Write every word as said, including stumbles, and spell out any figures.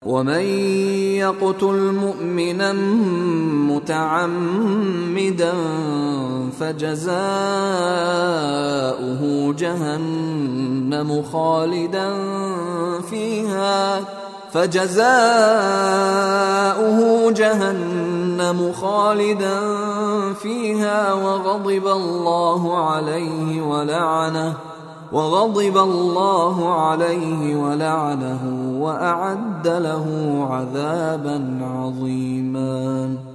ومن يقتل مؤمنا متعمدا فجزاؤه جهنم خالدا فيها فجزاؤه جهنم خالدا فيها وغضب الله عليه ولعنه وغضب الله عليه ولعنه وأعد له عذابا عظيما.